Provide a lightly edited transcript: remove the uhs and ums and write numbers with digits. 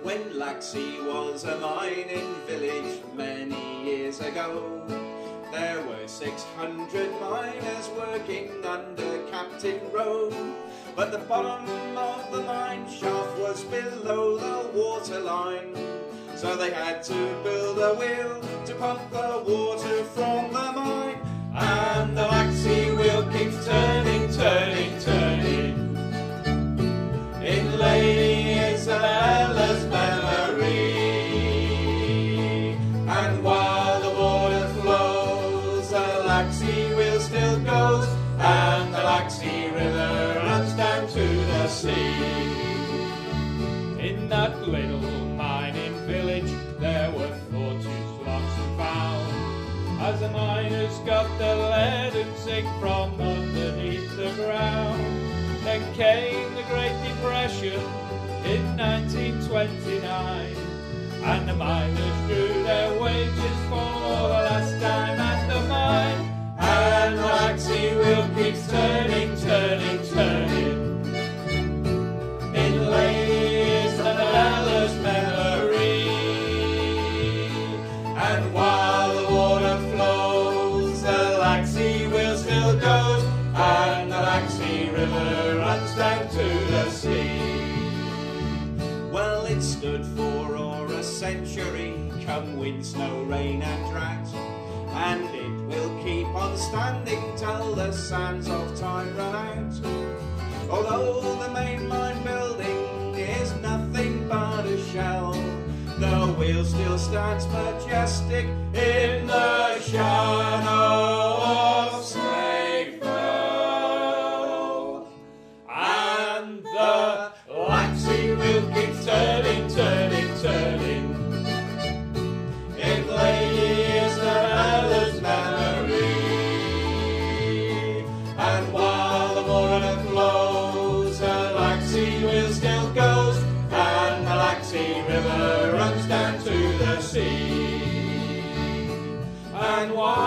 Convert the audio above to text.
When Laxey was a mining village many years ago, there were 600 miners working under Captain Rowe. But the bottom of the mine shaft was below the waterline, so they had to build a wheel to pump the water from the mine. And the Laxey wheel keeps turning, turning, turning in Lady Isabella's memory. And while the water flows, the Laxey wheel still goes, and the Laxey river runs down to the sea. In that little mining village there were fortunes lost and found, as the miners got the lead and zinc from underneath the ground. Then came the Great Depression in 1929, and the miners drew their wages for the last time at the mine. And the Laxey wheel keeps turning, turning, turning in Lady Isabella's memory. And while the water flows, the Laxey wheel still goes, and the Laxey river runs down to the sea. Well, it stood for o'er a century, come wind, snow, rain and drought, and it will keep on standing till the sands of time run out. Although the main mine building is nothing but a shell, the wheel still stands majestic in the shadow of Snaefell. And the Laxey wheel keeps turning, turning, turning in Lady Isabella's memory. And while the water flows, the Laxey wheel still goes, and the Laxey river runs down to the sea. And while